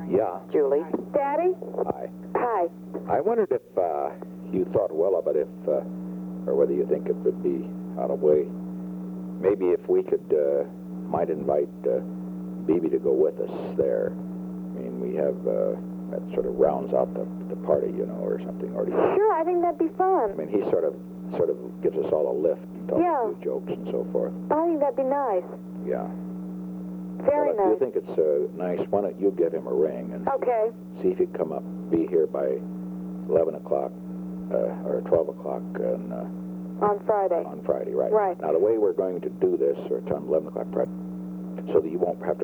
Yeah. Julie. Daddy? Hi. Hi. I wondered if you thought well of it, or whether you think it would be out of way. Maybe if we could, might invite Bibi to go with us there. I mean, we have, that sort of rounds out the party, you know, or something. Or Sure, I think that'd be fun. I mean, he sort of gives us all a lift and tells Yeah. a few jokes and so forth. I think that'd be nice. Yeah. Very Well, if nice. you think it's nice, why don't you give him a ring and Okay. see if he'd come up, be here by 11 o'clock or 12 o'clock On Friday. on Friday, right? Right. Now, the way we're going to do this, or time 11 o'clock Friday, so that you won't have to